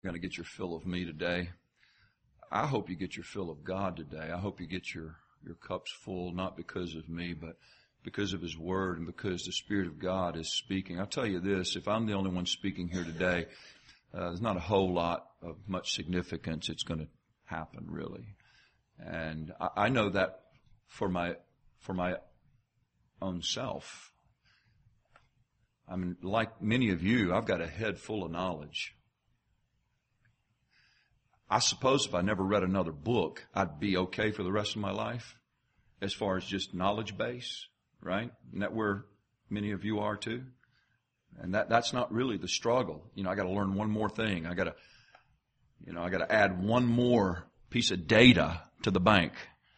Going to get your fill of me today. I hope you get your fill of God today. I hope you get your cups full, not because of me, but because of His Word and because the Spirit of God is speaking. I'll tell you this, if I'm the only one speaking here today, there's not a whole lot of much significance it's going to happen, really. And I know that for my own self. I mean, like many of you, I've got a head full of knowledge. I suppose if I never read another book, I'd be okay for the rest of my life as far as just knowledge base, right? Isn't that where many of you are too? And that's not really the struggle. You know, I got to learn one more thing. I got to add one more piece of data to the bank.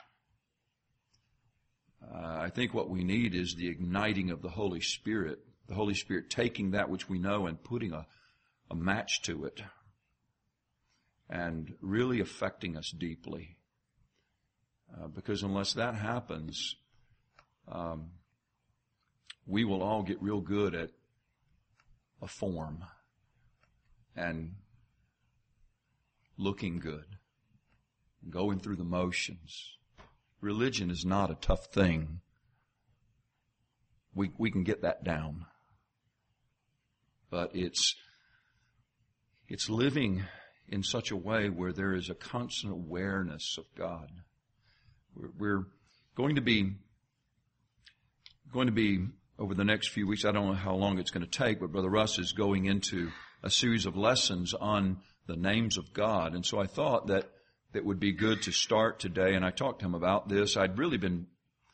I think what we need is the igniting of the Holy Spirit taking that which we know and putting a match to it. And really affecting us deeply. Because unless that happens, we will all get real good at a form and looking good, going through the motions. Religion is not a tough thing. We can get that down. But it's living in such a way where there is a constant awareness of God. We're going to be over the next few weeks, I don't know how long it's going to take, but Brother Russ is going into a series of lessons on the names of God. And so I thought that it would be good to start today, and I talked to him about this. I'd really been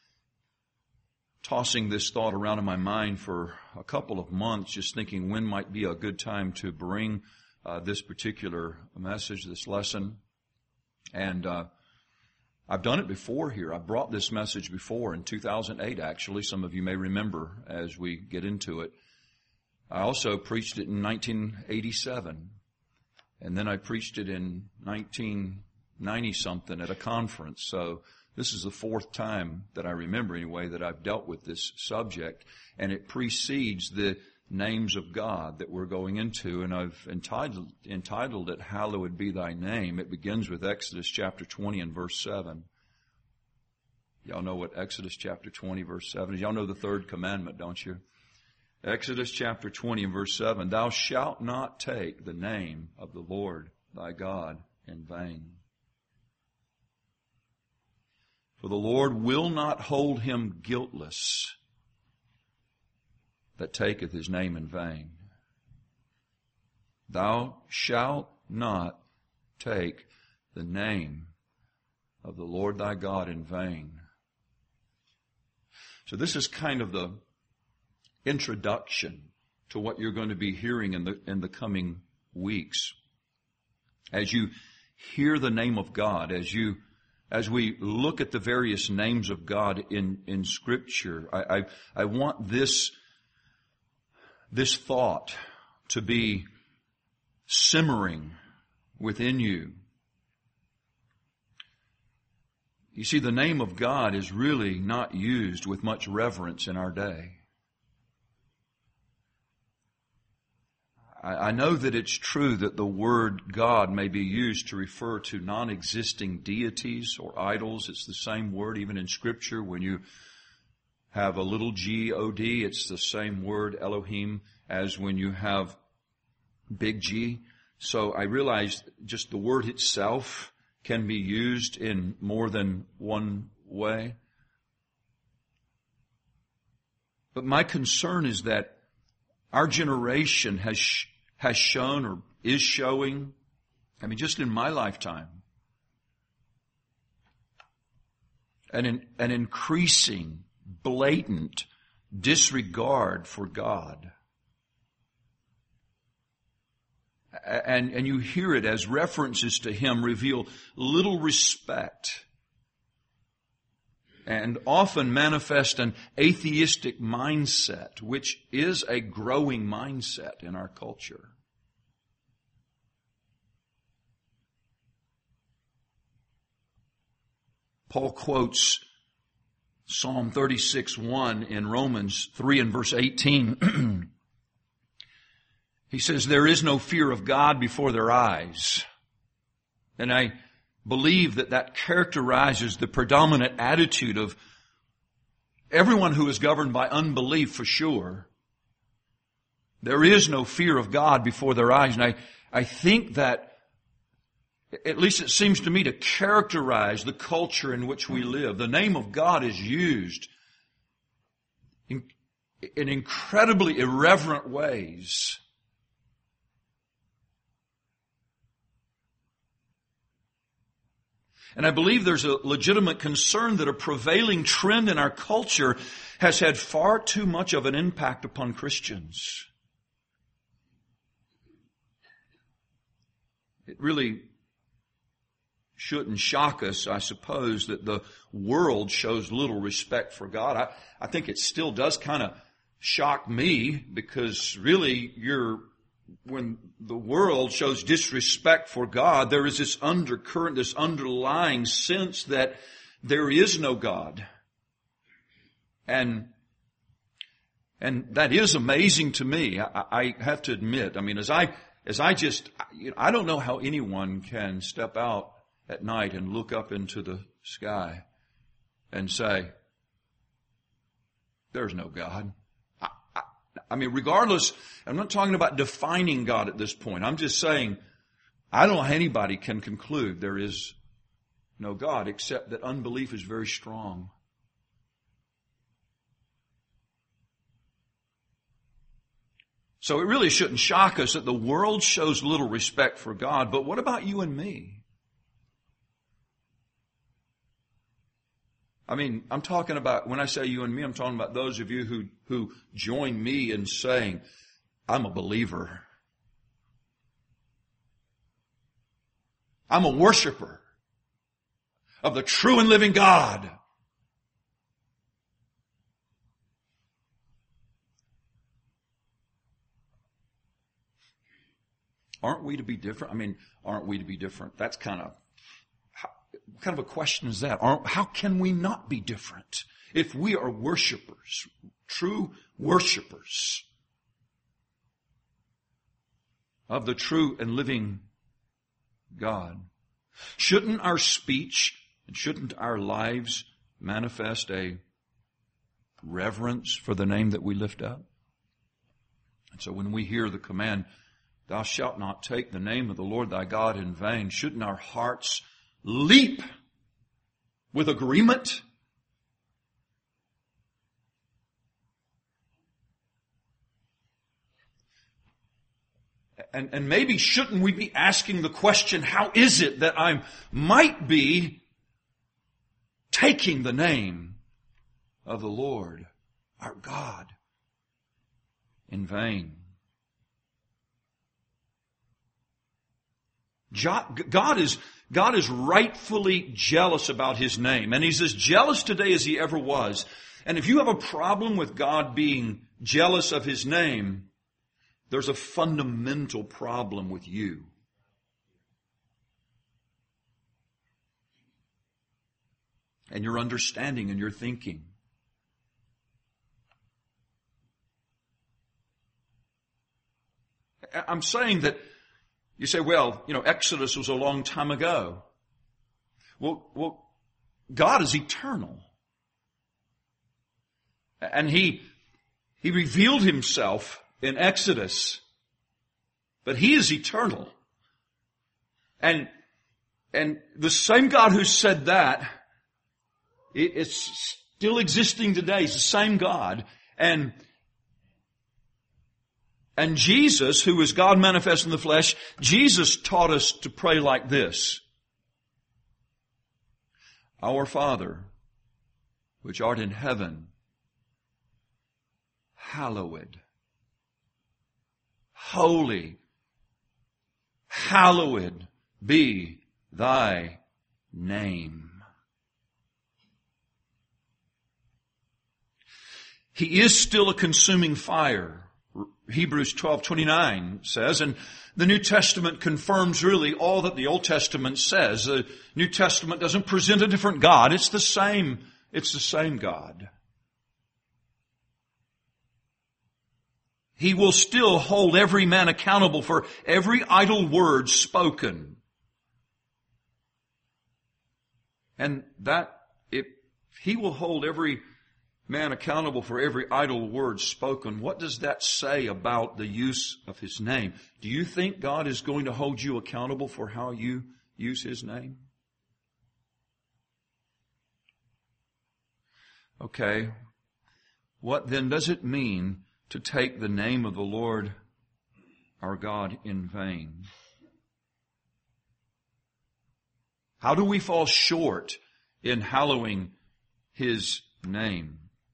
tossing this thought around in my mind for a couple of months, just thinking when might be a good time to bring this particular message, this lesson. And I've done it before here. I brought this message before in 2008, actually. Some of you may remember as we get into it. I also preached it in 1987. And then I preached it in 1990-something at a conference. So this is the fourth time that I remember, anyway, that I've dealt with this subject. And it precedes the names of God that we're going into, and I've entitled it, Hallowed Be Thy Name. It begins with Exodus chapter 20 and verse 7. Y'all know what Exodus chapter 20 verse 7 is? Y'all know the third commandment, don't you? Exodus chapter 20 and verse 7, Thou shalt not take the name of the Lord thy God in vain. For the Lord will not hold him guiltless that taketh his name in vain. Thou shalt not take the name of the Lord thy God in vain. So this is kind of the introduction to what you're going to be hearing in the coming weeks. As you hear the name of God, as we look at the various names of God in Scripture, I want this thought to be simmering within you. You see, the name of God is really not used with much reverence in our day. I know that it's true that the word God may be used to refer to non-existing deities or idols. It's the same word even in Scripture. When you have a little G-O-D, it's the same word, Elohim, as when you have big G. So I realize just the word itself can be used in more than one way. But my concern is that our generation has shown or is showing, I mean, just in my lifetime, an increasing, blatant disregard for God. And you hear it as references to Him reveal little respect and often manifest an atheistic mindset, which is a growing mindset in our culture. Paul quotes Psalm 36:1 in Romans 3 and verse 18. He says there is no fear of God before their eyes. And I believe that that characterizes the predominant attitude of everyone who is governed by unbelief for sure. There is no fear of God before their eyes. And I think that, at least it seems to me, to characterize the culture in which we live. The name of God is used in incredibly irreverent ways. And I believe there's a legitimate concern that a prevailing trend in our culture has had far too much of an impact upon Christians. It really shouldn't shock us, I suppose, that the world shows little respect for God. I think it still does kind of shock me, because really when the world shows disrespect for God, there is this undercurrent, this underlying sense that there is no God. And that is amazing to me. I have to admit, I mean, I don't know how anyone can step out at night and look up into the sky and say, there's no God. I mean, regardless, I'm not talking about defining God at this point. I'm just saying, I don't know how anybody can conclude there is no God, except that unbelief is very strong. So it really shouldn't shock us that the world shows little respect for God. But what about you and me? I mean, I'm talking about, when I say you and me, I'm talking about those of you who join me in saying, I'm a believer. I'm a worshiper of the true and living God. Aren't we to be different? I mean, aren't we to be different? That's kind of a question is that? How can we not be different if we are worshipers, true worshipers of the true and living God? Shouldn't our speech and shouldn't our lives manifest a reverence for the name that we lift up? And so when we hear the command, thou shalt not take the name of the Lord thy God in vain, shouldn't our hearts leap with agreement? And maybe shouldn't we be asking the question, how is it that I might be taking the name of the Lord, our God, in vain? God is rightfully jealous about His name. And He's as jealous today as He ever was. And if you have a problem with God being jealous of His name, there's a fundamental problem with you. And your understanding and your thinking. I'm saying that you say, well, Exodus was a long time ago. Well, God is eternal. And He revealed Himself in Exodus. But He is eternal. And the same God who said that, it's still existing today. It's the same God. And Jesus, who is God manifest in the flesh, Jesus taught us to pray like this. Our Father, which art in heaven, hallowed, holy, hallowed be thy name. He is still a consuming fire. Hebrews 12:29 says, and the New Testament confirms really all that the Old Testament says. The New Testament doesn't present a different God. It's the same God. He will still hold every man accountable for every idle word spoken. And that, if He will hold every man accountable for every idle word spoken, what does that say about the use of His name? Do you think God is going to hold you accountable for how you use His name? Okay. What then does it mean to take the name of the Lord our God in vain? How do we fall short in hallowing His name?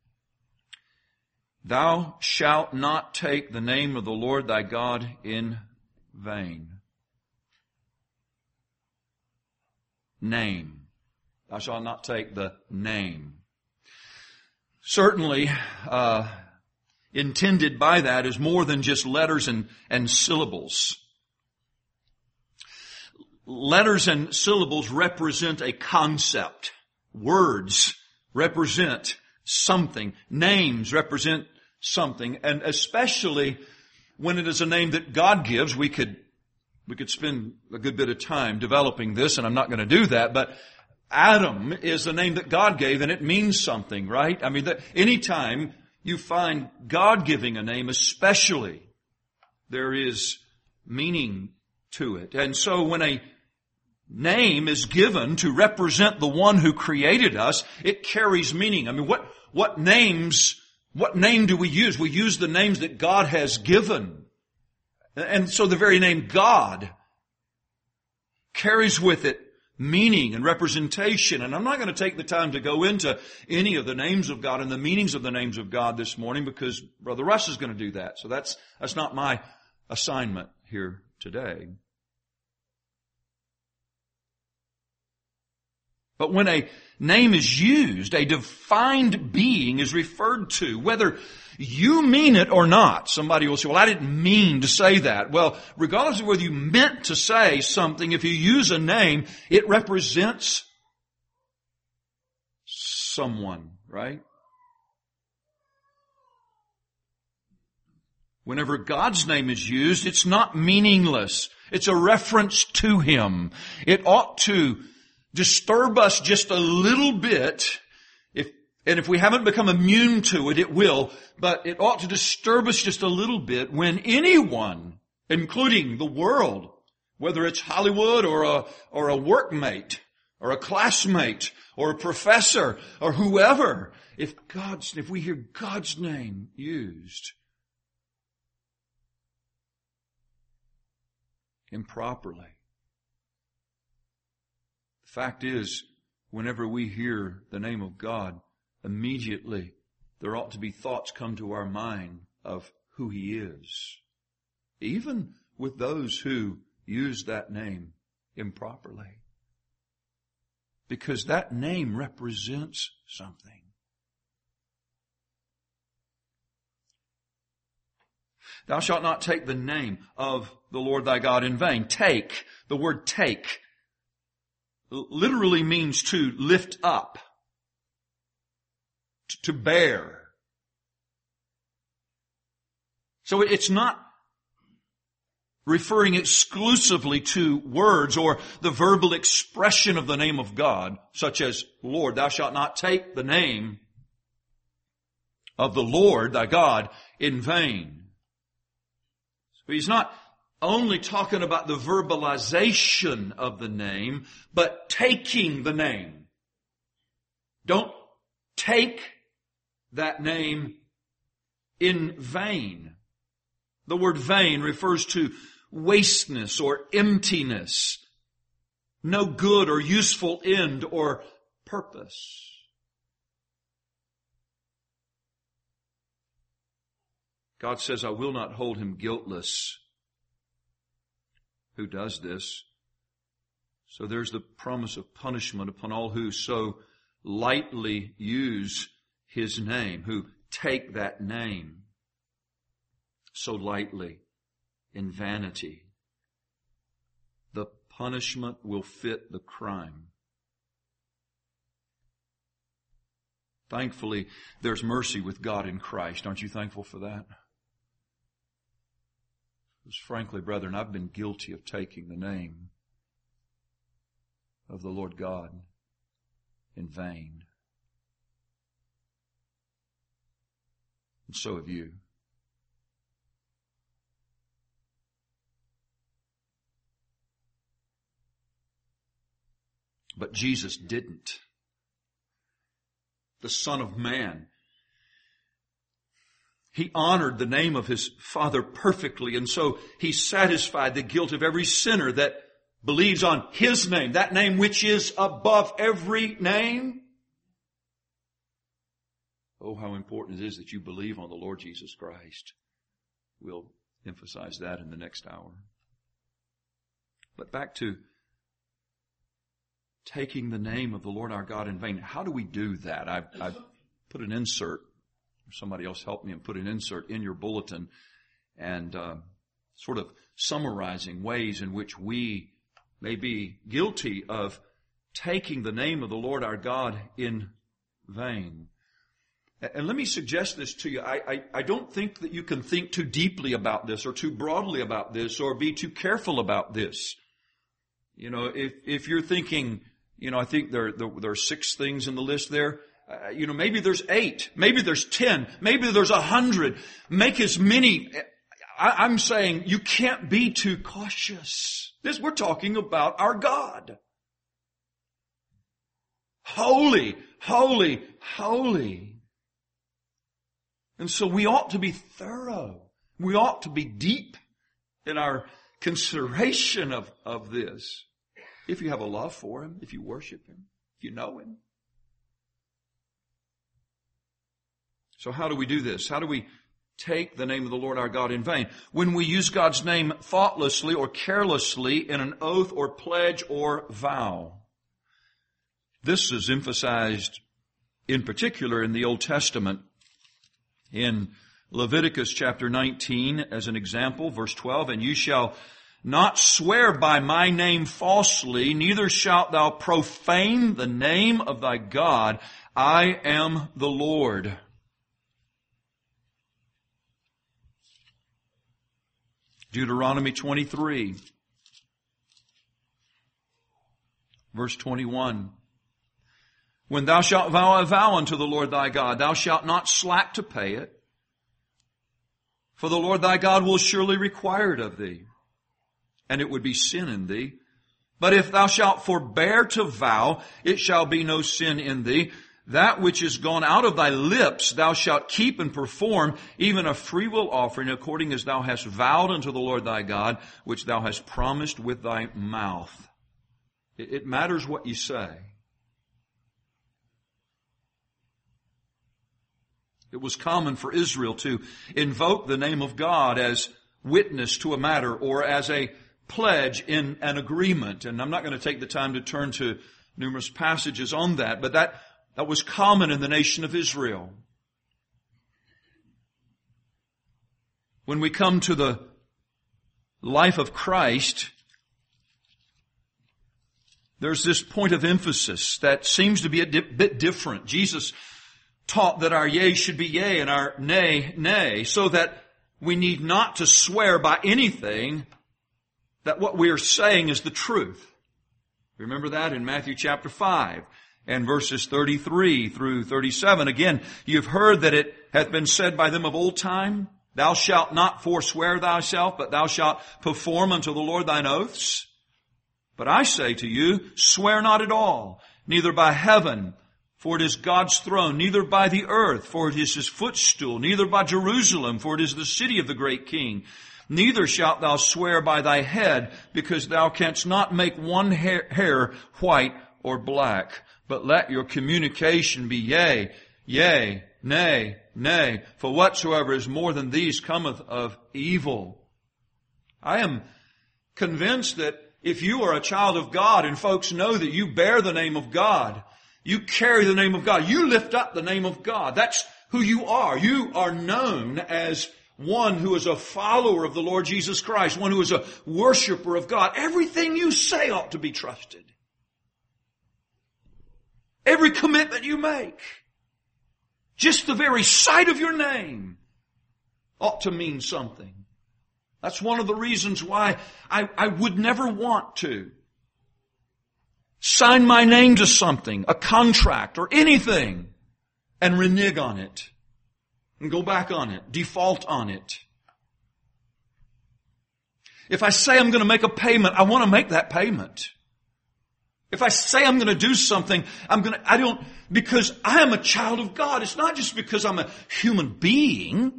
Thou shalt not take the name of the Lord thy God in vain. Name. Thou shalt not take the name. Certainly, intended by that is more than just letters and syllables. Letters and syllables represent a concept. Words represent something. Names represent something. And especially when it is a name that God gives, we could spend a good bit of time developing this, and I'm not going to do that, but Adam is the name that God gave, and it means something, right? I mean, anytime you find God giving a name, especially, there is meaning to it. And so when a name is given to represent the one who created us, it carries meaning. I mean, what name do we use? We use the names that God has given. And so the very name God carries with it meaning and representation. And I'm not going to take the time to go into any of the names of God and the meanings of the names of God this morning, because Brother Russ is going to do that. So that's not my assignment here today. But when a name is used, a defined being is referred to, whether you mean it or not. Somebody will say, well, I didn't mean to say that. Well, regardless of whether you meant to say something, if you use a name, it represents someone, right? Whenever God's name is used, it's not meaningless. It's a reference to Him. It ought to disturb us just a little bit. If we haven't become immune to it, it will. But it ought to disturb us just a little bit when anyone, including the world, whether it's Hollywood or a workmate or a classmate or a professor or whoever, if we hear God's name used improperly, the fact is, whenever we hear the name of God, immediately there ought to be thoughts come to our mind of who He is, even with those who use that name improperly, because that name represents something. Thou shalt not take the name of the Lord thy God in vain. Take, the word take, literally means to lift up, to bear. So it's not referring exclusively to words or the verbal expression of the name of God, such as, Lord, thou shalt not take the name of the Lord thy God in vain. So He's not only talking about the verbalization of the name, but taking the name. Don't take that name in vain. The word vain refers to wasteness or emptiness, no good or useful end or purpose. God says, I will not hold him guiltless who does this. So there's the promise of punishment upon all who so lightly use his name, who take that name so lightly in vanity. The punishment will fit the crime. Thankfully, there's mercy with God in Christ. Aren't you thankful for that? Because frankly, brethren, I've been guilty of taking the name of the Lord God in vain. And so have you. But Jesus didn't. The Son of Man. He honored the name of His Father perfectly, and so He satisfied the guilt of every sinner that believes on His name, that name which is above every name. Oh, how important it is that you believe on the Lord Jesus Christ. We'll emphasize that in the next hour. But back to taking the name of the Lord our God in vain. How do we do that? I've put an insert. Somebody else help me and put an insert in your bulletin and sort of summarizing ways in which we may be guilty of taking the name of the Lord our God in vain. And let me suggest this to you. I don't think that you can think too deeply about this or too broadly about this or be too careful about this. You know, if you're thinking, you know, I think there are 6 things in the list there. You know, maybe there's 8, maybe there's 10, maybe there's 100. Make as many. I'm saying you can't be too cautious. We're talking about our God. Holy, holy, holy. And so we ought to be thorough. We ought to be deep in our consideration of this. If you have a love for Him, if you worship Him, if you know Him. So how do we do this? How do we take the name of the Lord our God in vain? When we use God's name thoughtlessly or carelessly in an oath or pledge or vow. This is emphasized in particular in the Old Testament. In Leviticus chapter 19, as an example, verse 12, and you shall not swear by my name falsely, neither shalt thou profane the name of thy God. I am the Lord. Deuteronomy 23, verse 21. When thou shalt vow a vow unto the Lord thy God, thou shalt not slack to pay it, for the Lord thy God will surely require it of thee, and it would be sin in thee. But if thou shalt forbear to vow, it shall be no sin in thee. That which is gone out of thy lips thou shalt keep and perform, even a freewill offering, according as thou hast vowed unto the Lord thy God, which thou hast promised with thy mouth. It matters what you say. It was common for Israel to invoke the name of God as witness to a matter or as a pledge in an agreement. And I'm not going to take the time to turn to numerous passages on that, but that was common in the nation of Israel. When we come to the life of Christ, there's this point of emphasis that seems to be a bit different. Jesus taught that our yea should be yea and our nay, nay, so that we need not to swear by anything that what we are saying is the truth. Remember that in Matthew chapter 5 and verses 33 through 37. Again, you've heard that it hath been said by them of old time, thou shalt not forswear thyself, but thou shalt perform unto the Lord thine oaths. But I say to you, swear not at all, neither by heaven, for it is God's throne, neither by the earth, for it is His footstool, neither by Jerusalem, for it is the city of the great King. Neither shalt thou swear by thy head, because thou canst not make one hair white or black. But let your communication be yea, yea, nay, nay. For whatsoever is more than these cometh of evil. I am convinced that if you are a child of God and folks know that you bear the name of God, you carry the name of God, you lift up the name of God. That's who you are. You are known as one who is a follower of the Lord Jesus Christ, one who is a worshiper of God. Everything you say ought to be trusted. Every commitment you make, just the very sight of your name ought to mean something. That's one of the reasons why I would never want to sign my name to something, a contract or anything, and renege on it, and go back on it, default on it. If I say I'm going to make a payment, I want to make that payment. If I say I'm going to do something, because I am a child of God. It's not just because I'm a human being.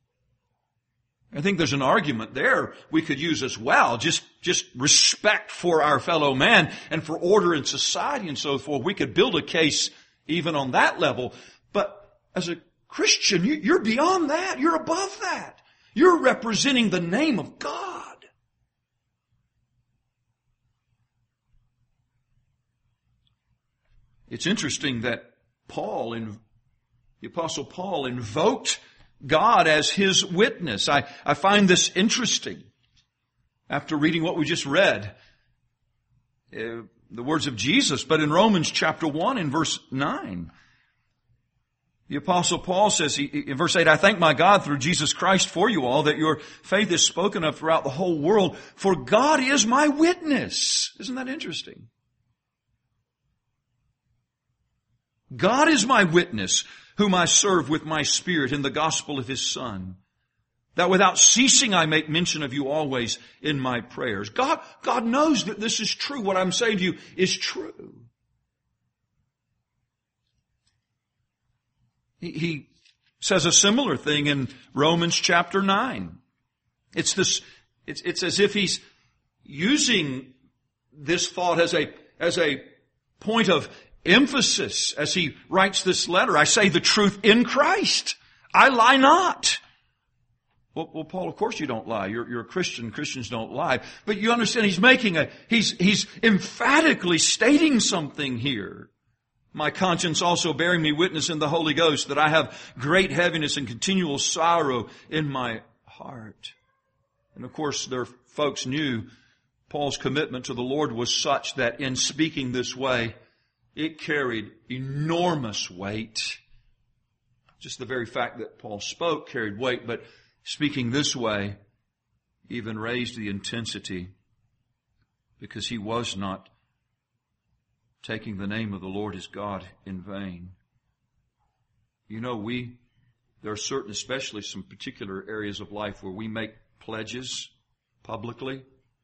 I think there's an argument there we could use as well. Just respect for our fellow man and for order in society and so forth. We could build a case even on that level. But as a Christian, you're beyond that. You're above that. You're representing the name of God. It's interesting that the Apostle Paul invoked God as his witness. I find this interesting. After reading what we just read, the words of Jesus, but in Romans chapter 1 in verse 9, the Apostle Paul says, in verse 8, I thank my God through Jesus Christ for you all, that your faith is spoken of throughout the whole world, for God is my witness. Isn't that interesting? God is my witness, whom I serve with my spirit in the gospel of His Son, that without ceasing I make mention of you always in my prayers. God knows that this is true. What I'm saying to you is true. He says a similar thing in Romans chapter 9. It's as if he's using this thought as a point of emphasis as he writes this letter. I say the truth in Christ. I lie not. Well, Paul, of course you don't lie. You're a Christian. Christians don't lie. But you understand he's emphatically stating something here. My conscience also bearing me witness in the Holy Ghost that I have great heaviness and continual sorrow in my heart. And of course their folks knew Paul's commitment to the Lord was such that in speaking this way, it carried enormous weight. Just the very fact that Paul spoke carried weight, but speaking this way even raised the intensity because he was not taking the name of the Lord his God in vain. You know, there are certain, especially some particular areas of life where we make pledges publicly,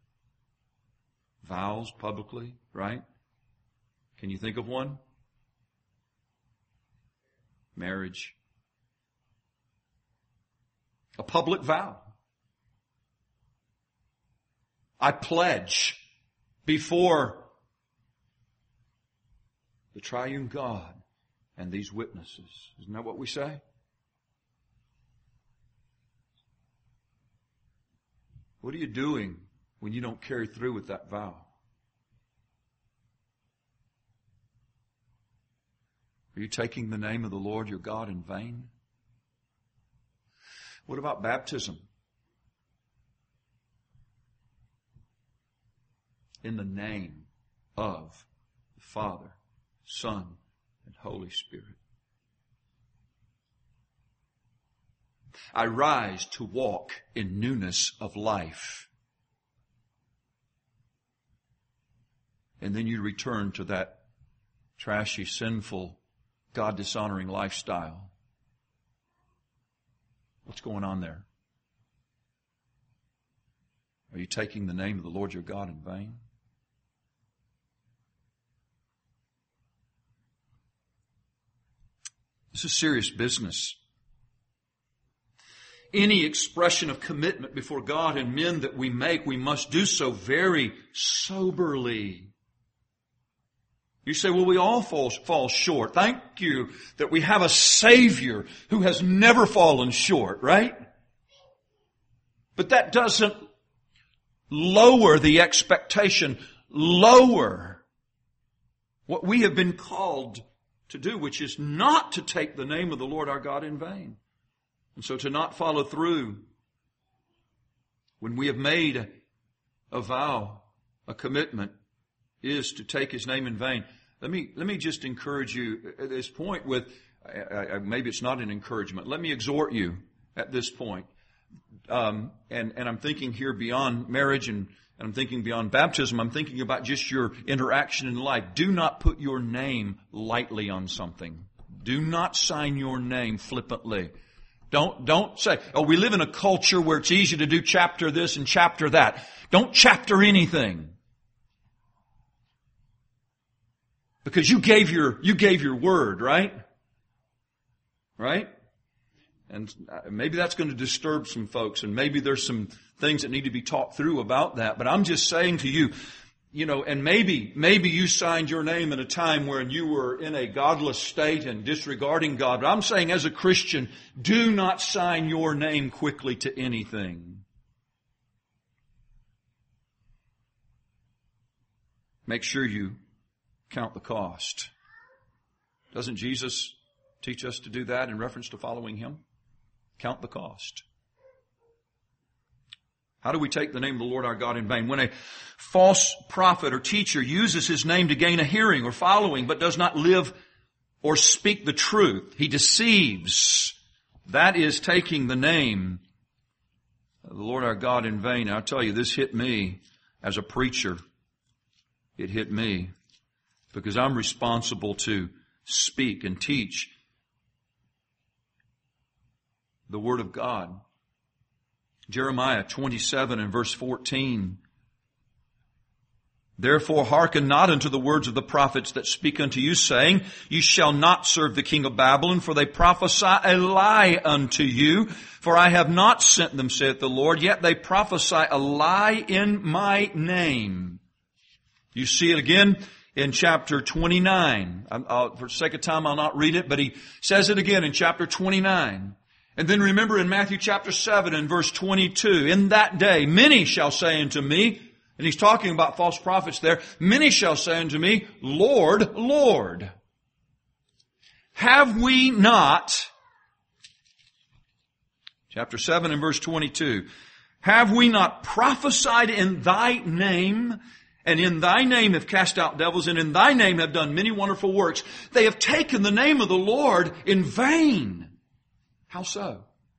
vows publicly, right? Can you think of one? Marriage. A public vow. I pledge before the triune God and these witnesses. Isn't that what we say? What are you doing when you don't carry through with that vow? Are you taking the name of the Lord your God in vain? What about baptism? In the name of the Father, Son, and Holy Spirit. I rise to walk in newness of life. And then you return to that trashy, sinful, God-dishonoring lifestyle. What's going on there? Are you taking the name of the Lord your God in vain? This is serious business. Any expression of commitment before God and men that we make, we must do so very soberly. You say, well, we all fall short. Thank you that we have a Savior who has never fallen short, right? But that doesn't lower the expectation, lower what we have been called to do, which is not to take the name of the Lord our God in vain. And so to not follow through when we have made a vow, a commitment, is to take His name in vain. Let me just encourage you at this point with, maybe it's not an encouragement. Let me exhort you at this point and I'm thinking here beyond marriage and I'm thinking beyond baptism, I'm thinking about just your interaction in life. Do not put your name lightly on something. Do not sign your name flippantly. Don't say, oh, we live in a culture where it's easy to do chapter this and chapter that. Don't chapter anything. Because you gave your word, right? Right? And maybe that's going to disturb some folks, and maybe there's some things that need to be talked through about that. But I'm just saying to you, and maybe you signed your name in a time when you were in a godless state and disregarding God. But I'm saying as a Christian, do not sign your name quickly to anything. Make sure you count the cost. Doesn't Jesus teach us to do that in reference to following Him? Count the cost. How do we take the name of the Lord our God in vain? When a false prophet or teacher uses his name to gain a hearing or following, but does not live or speak the truth, he deceives. That is taking the name of the Lord our God in vain. I'll tell you, this hit me as a preacher. It hit me because I'm responsible to speak and teach the Word of God. Jeremiah 27 and verse 14. Therefore hearken not unto the words of the prophets that speak unto you, saying, You shall not serve the king of Babylon, for they prophesy a lie unto you. For I have not sent them, saith the Lord, yet they prophesy a lie in my name. You see it again in chapter 29. For the sake of time, I'll not read it, but he says it again in chapter 29. And then remember in Matthew chapter 7 and verse 22, in that day many shall say unto me, and he's talking about false prophets there, many shall say unto me, Lord, Lord, have we not, chapter 7 and verse 22, have we not prophesied in thy name, and in thy name have cast out devils, and in thy name have done many wonderful works? They have taken the name of the Lord in vain. How so?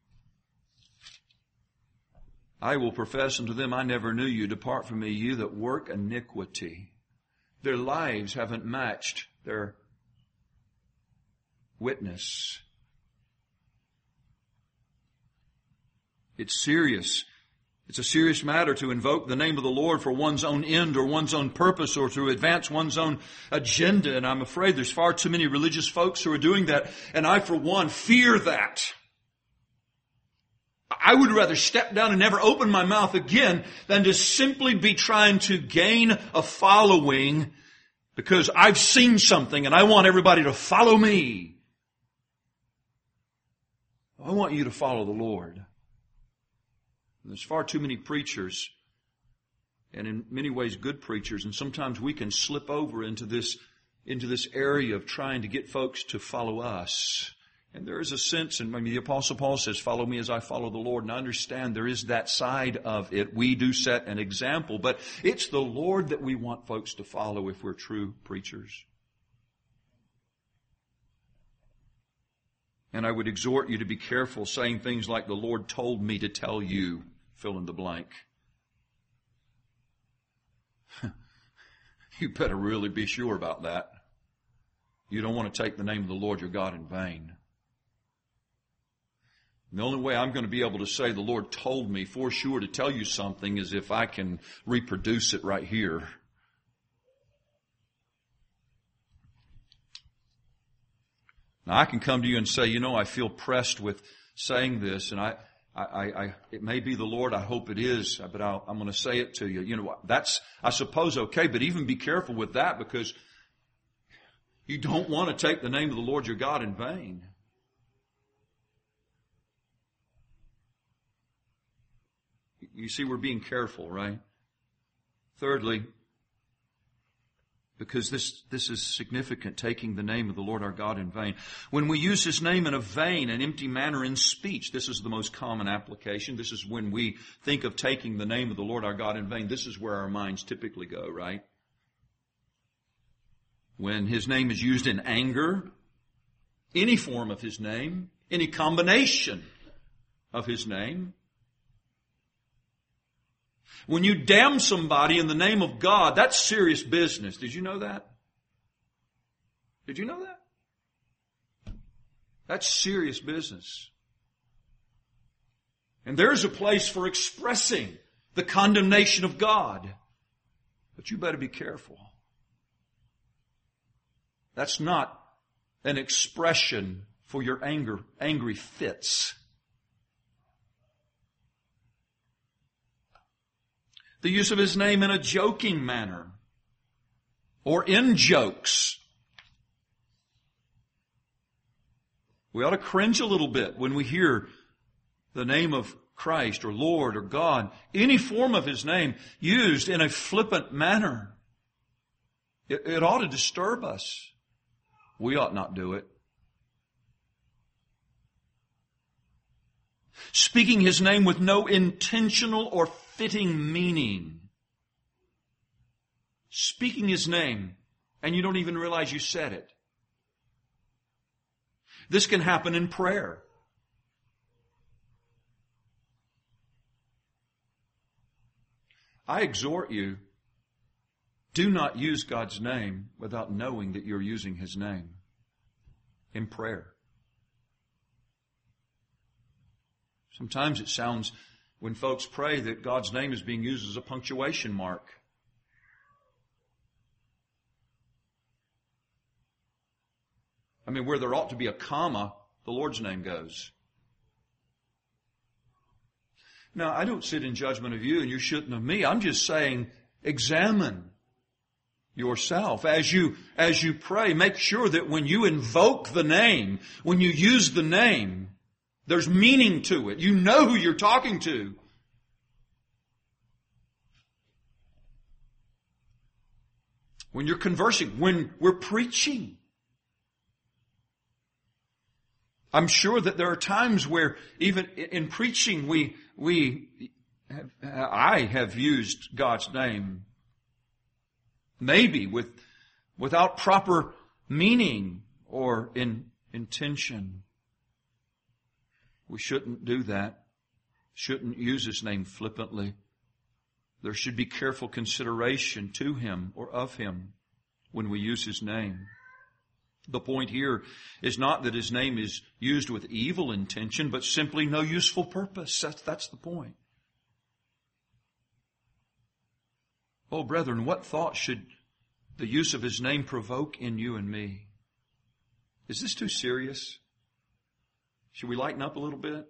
I will profess unto them, I never knew you. Depart from me, you that work iniquity. Their lives haven't matched their witness. It's serious. It's a serious matter to invoke the name of the Lord for one's own end or one's own purpose or to advance one's own agenda. And I'm afraid there's far too many religious folks who are doing that. And I, for one, fear that. I would rather step down and never open my mouth again than to simply be trying to gain a following because I've seen something and I want everybody to follow me. I want you to follow the Lord. There's far too many preachers, and in many ways good preachers, and sometimes we can slip over into this area of trying to get folks to follow us. And there is a sense, and maybe the Apostle Paul says, follow me as I follow the Lord. And I understand there is that side of it. We do set an example, but it's the Lord that we want folks to follow if we're true preachers. And I would exhort you to be careful saying things like, the Lord told me to tell you, fill in the blank. You better really be sure about that. You don't want to take the name of the Lord your God in vain. And the only way I'm going to be able to say the Lord told me for sure to tell you something is if I can reproduce it right here. Now I can come to you and say, I feel pressed with saying this, and it may be the Lord, I hope it is, but I'm going to say it to you. That's, I suppose, okay, but even be careful with that because you don't want to take the name of the Lord your God in vain. You see, we're being careful, right? Thirdly, because this is significant, taking the name of the Lord our God in vain. When we use His name in a vain and empty manner in speech, this is the most common application. This is when we think of taking the name of the Lord our God in vain. This is where our minds typically go, right? When His name is used in anger, any form of His name, any combination of His name, When you damn somebody in the name of God, that's serious business. Did you know that? Did you know that? That's serious business. And there's a place for expressing the condemnation of God. But you better be careful. That's not an expression for your angry fits. The use of His name in a joking manner or in jokes. We ought to cringe a little bit when we hear the name of Christ or Lord or God, any form of His name used in a flippant manner. It ought to disturb us. We ought not do it. Speaking His name with no intentional or fitting meaning. Speaking His name and you don't even realize you said it. This can happen in prayer. I exhort you, do not use God's name without knowing that you're using His name in prayer. Sometimes it sounds, when folks pray, that God's name is being used as a punctuation mark. I mean, where there ought to be a comma, the Lord's name goes. Now, I don't sit in judgment of you and you shouldn't of me. I'm just saying, examine yourself. As you pray, make sure that when you invoke the name, when you use the name, there's meaning to it. You know who you're talking to. When you're conversing, when we're preaching. I'm sure that there are times where even in preaching I have used God's name maybe without proper meaning or intention. We shouldn't do that. Shouldn't use His name flippantly. There should be careful consideration to Him or of Him when we use His name. The point here is not that His name is used with evil intention, but simply no useful purpose. That's the point. Oh, brethren, what thought should the use of His name provoke in you and me? Is this too serious? Should we lighten up a little bit?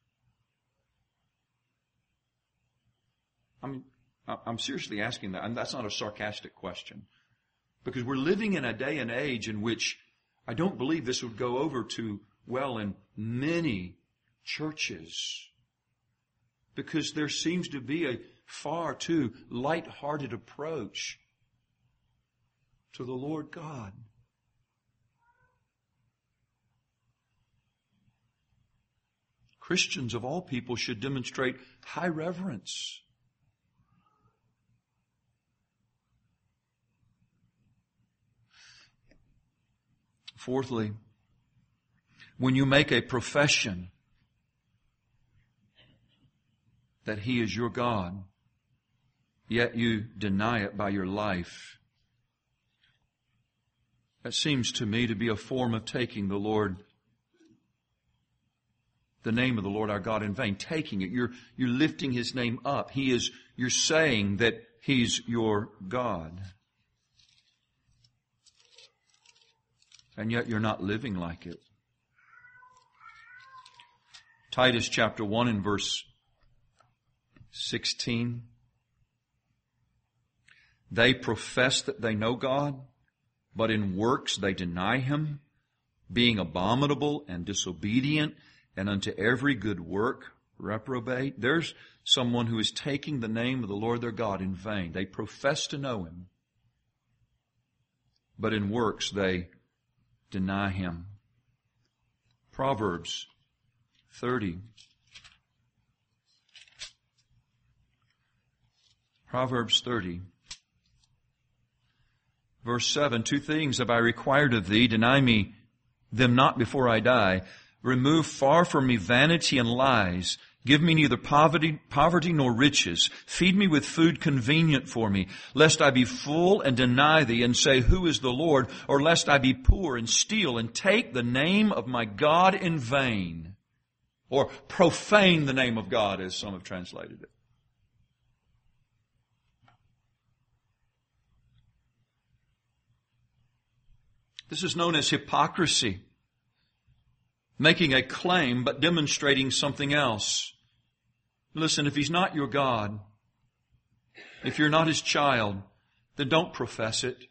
I'm seriously asking that, and that's not a sarcastic question. Because we're living in a day and age in which I don't believe this would go over too well in many churches. Because there seems to be a far too light-hearted approach to the Lord God. Christians of all people should demonstrate high reverence. Fourthly, when you make a profession that He is your God, yet you deny it by your life, that seems to me to be a form of taking the name of the Lord our God in vain. Taking it. You're lifting His name up. You're saying that He's your God. And yet you're not living like it. Titus chapter 1 and verse 16. They profess that they know God, but in works they deny Him, being abominable and disobedient, and unto every good work reprobate. There's someone who is taking the name of the Lord their God in vain. They profess to know Him, but in works they deny Him. Proverbs 30. Proverbs 30. Verse 7, 2 things have I required of thee, deny me them not before I die. Remove far from me vanity and lies. Give me neither poverty nor riches. Feed me with food convenient for me, lest I be full and deny thee and say, who is the Lord? Or lest I be poor and steal and take the name of my God in vain. Or profane the name of God, as some have translated it. This is known as hypocrisy. Making a claim but demonstrating something else. Listen, if He's not your God, if you're not His child, then don't profess it.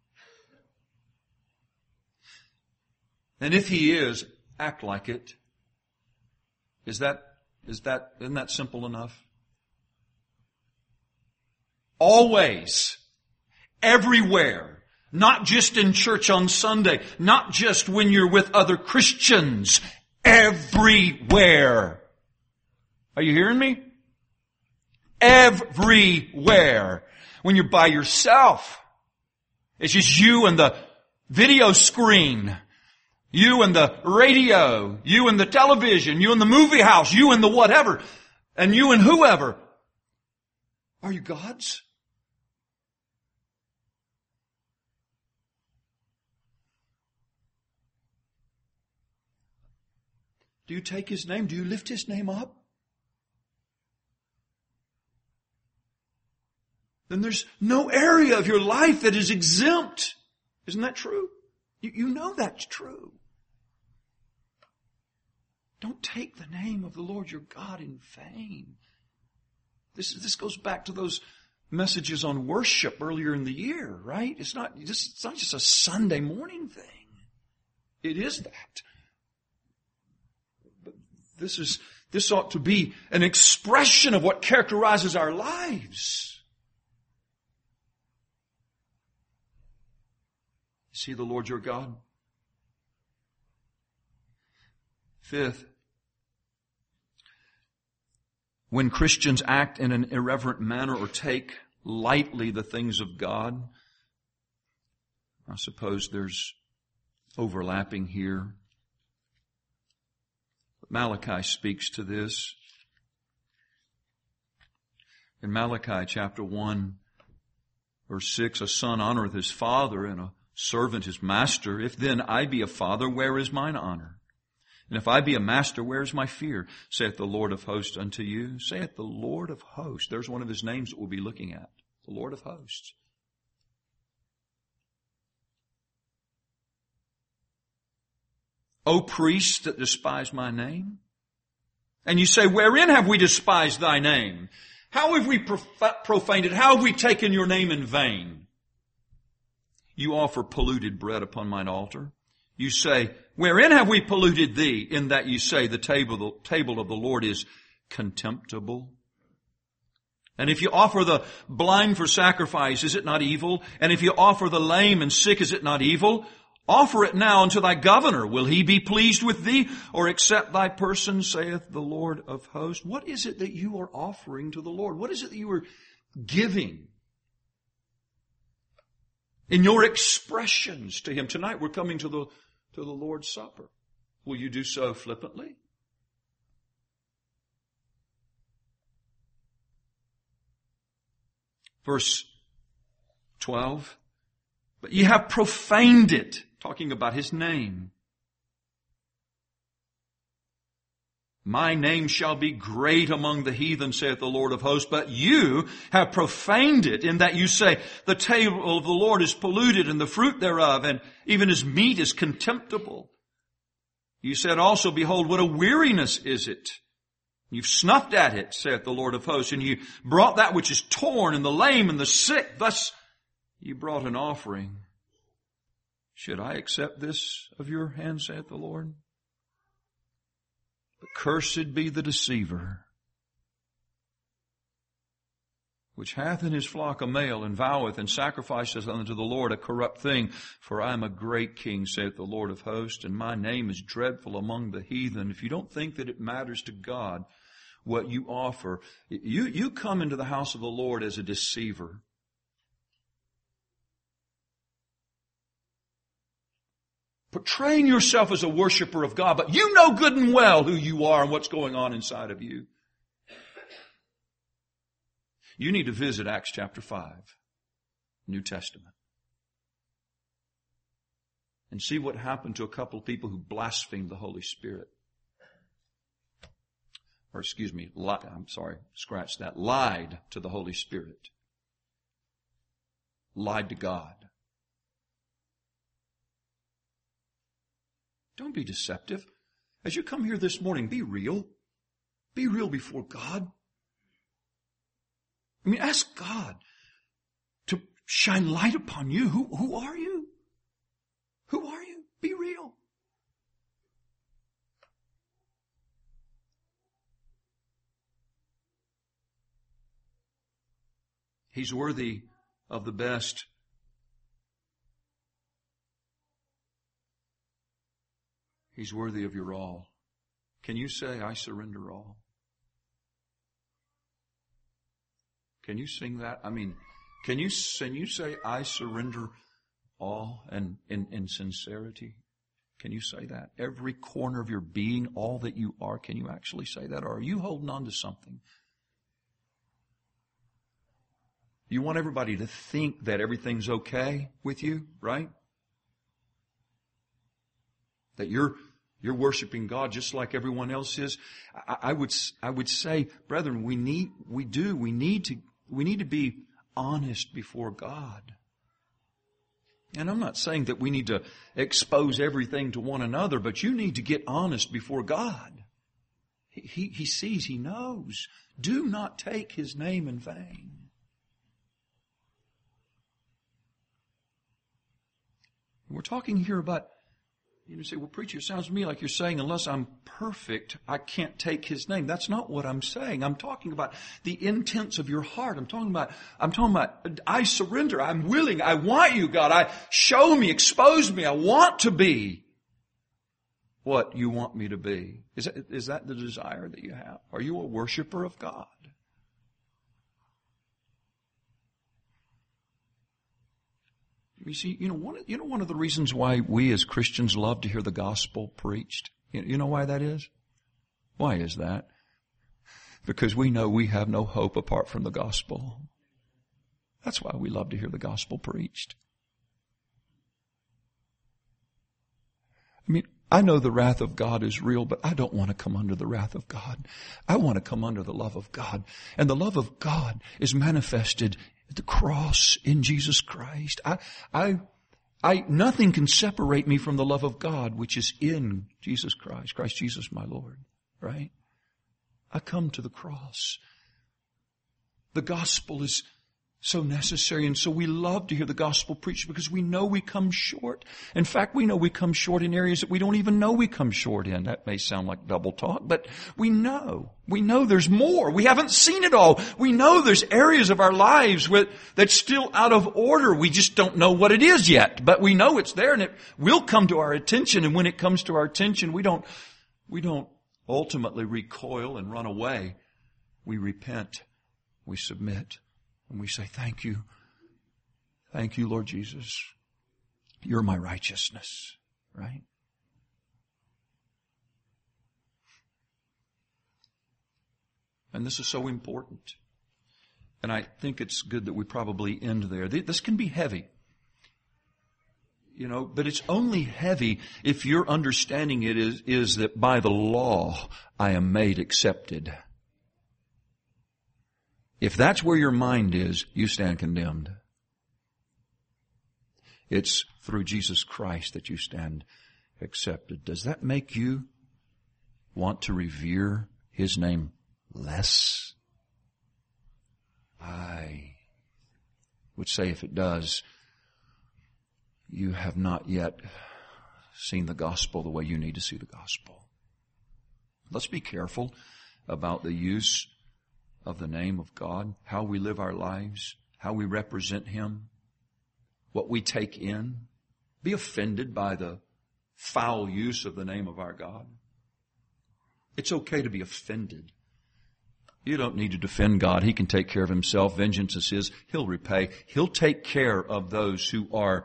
And if He is, act like it. Isn't that simple enough? Always, everywhere, not just in church on Sunday, not just when you're with other Christians, everywhere. Are you hearing me? Everywhere. When you're by yourself, it's just you and the video screen, you and the radio, you and the television, you and the movie house, you and the whatever, and you and whoever. Are you God's? Do you take His name? Do you lift His name up? Then there's no area of your life that is exempt. Isn't that true? You know that's true. Don't take the name of the Lord your God in vain. This goes back to those messages on worship earlier in the year, right? It's not just a Sunday morning thing. It is that. But this ought to be an expression of what characterizes our lives. Is He the Lord your God? Fifth, when Christians act in an irreverent manner or take lightly the things of God, I suppose there's overlapping here. But Malachi speaks to this. In Malachi chapter 1, verse 6, a son honoreth his father and a servant his master. If then I be a father, where is mine honor? And if I be a master, where is my fear? Saith the Lord of hosts unto you. Saith the Lord of hosts. There's one of His names that we'll be looking at. The Lord of hosts. O priests that despise my name. And you say, wherein have we despised thy name? How have we profaned it? How have we taken your name in vain? You offer polluted bread upon mine altar. You say, wherein have we polluted thee? In that you say the table of the Lord is contemptible. And if you offer the blind for sacrifice, is it not evil? And if you offer the lame and sick, is it not evil? Offer it now unto thy governor. Will he be pleased with thee, or accept thy person, saith the Lord of hosts? What is it that you are offering to the Lord? What is it that you are giving in your expressions to Him? Tonight we're coming to the Lord's Supper. Will you do so flippantly? Verse 12. But ye have profaned it, talking about His name. My name shall be great among the heathen, saith the Lord of hosts, but you have profaned it, in that you say, the table of the Lord is polluted, and the fruit thereof, and even His meat is contemptible. You said also, behold, what a weariness is it. You've snuffed at it, saith the Lord of hosts, and you brought that which is torn, and the lame, and the sick. Thus you brought an offering. Should I accept this of your hand, saith the Lord? But cursed be the deceiver, which hath in his flock a male, and voweth and sacrificeth unto the Lord a corrupt thing. For I am a great king, saith the Lord of hosts, and my name is dreadful among the heathen. If you don't think that it matters to God what you offer, you come into the house of the Lord as a deceiver. Portraying yourself as a worshiper of God, but you know good and well who you are and what's going on inside of you. You need to visit Acts chapter 5, New Testament, and see what happened to a couple of people who blasphemed the Holy Spirit. Or excuse me, scratch that. Lied to the Holy Spirit. Lied to God. Don't be deceptive. As you come here this morning, be real. Be real before God. I mean, ask God to shine light upon you. Who are you? Who are you? Be real. He's worthy of the best. He's worthy of your all. Can you say, I surrender all? Can you sing that? I mean, can you say, I surrender all, and in sincerity? Can you say that? Every corner of your being, all that you are, can you actually say that? Or are you holding on to something? You want everybody to think that everything's okay with you, right? That you're worshiping God just like everyone else is. I would say, brethren, we need to be honest before God. And I'm not saying that we need to expose everything to one another, but you need to get honest before God. He sees, He knows. Do not take His name in vain. We're talking here about, you say, well, preacher, it sounds to me like you're saying unless I'm perfect, I can't take His name. That's not what I'm saying. I'm talking about the intents of your heart. I'm talking about, I surrender. I'm willing. I want you, God. Show me, expose me. I want to be what you want me to be. Is that the desire that you have? Are you a worshiper of God? You see, one of the reasons why we as Christians love to hear the gospel preached. You know why that is? Why is that? Because we know we have no hope apart from the gospel. That's why we love to hear the gospel preached. I mean, I know the wrath of God is real, but I don't want to come under the wrath of God. I want to come under the love of God. And the love of God is manifested at the cross in Jesus Christ. Nothing can separate me from the love of God, which is in Jesus Christ. Christ Jesus my Lord. Right? I come to the cross. The gospel is so necessary, and so we love to hear the gospel preached because we know we come short. In fact, we know we come short in areas that we don't even know we come short in. That may sound like double talk, but we know. We know there's more. We haven't seen it all. We know there's areas of our lives that's still out of order. We just don't know what it is yet, but we know it's there, and it will come to our attention. And when it comes to our attention, we don't ultimately recoil and run away. We repent. We submit. And we say, thank you. Thank you, Lord Jesus. You're my righteousness. Right? And this is so important. And I think it's good that we probably end there. This can be heavy. But it's only heavy if your understanding it is that by the law I am made accepted. If that's where your mind is, you stand condemned. It's through Jesus Christ that you stand accepted. Does that make you want to revere His name less? I would say if it does, you have not yet seen the gospel the way you need to see the gospel. Let's be careful about the use of the name of God, how we live our lives, how we represent Him, what we take in. Be offended by the foul use of the name of our God. It's okay to be offended. You don't need to defend God. He can take care of Himself. Vengeance is His. He'll repay. He'll take care of those who are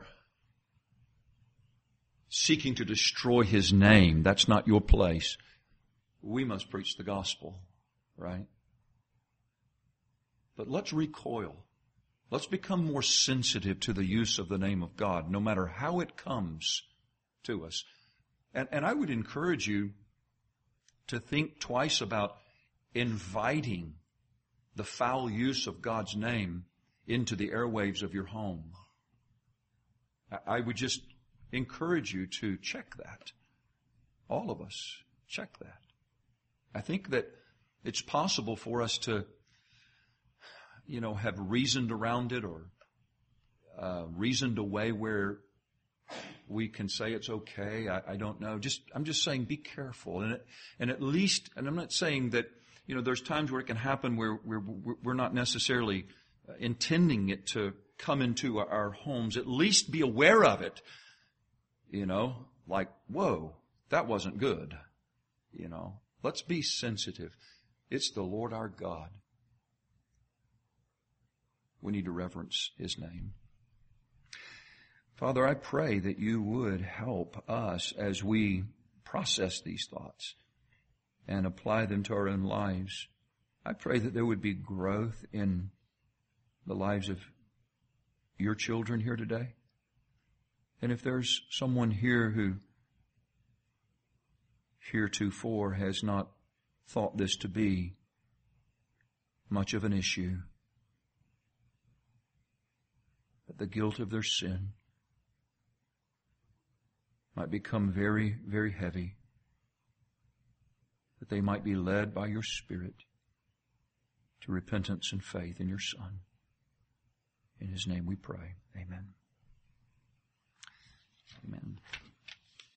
seeking to destroy His name. That's not your place. We must preach the gospel, right? But let's recoil. Let's become more sensitive to the use of the name of God, no matter how it comes to us. And I would encourage you to think twice about inviting the foul use of God's name into the airwaves of your home. I would just encourage you to check that. All of us, check that. I think that it's possible for us to, have reasoned around it or reasoned a way where we can say it's okay. I don't know. I'm just saying be careful. And at least, and I'm not saying that, there's times where it can happen where we're not necessarily intending it to come into our homes. At least be aware of it. Like, whoa, that wasn't good. Let's be sensitive. It's the Lord our God. We need to reverence His name. Father, I pray that you would help us as we process these thoughts and apply them to our own lives. I pray that there would be growth in the lives of your children here today. And if there's someone here who heretofore has not thought this to be much of an issue, that the guilt of their sin might become very, very heavy, that they might be led by your Spirit to repentance and faith in your Son. In His name we pray. Amen. Amen.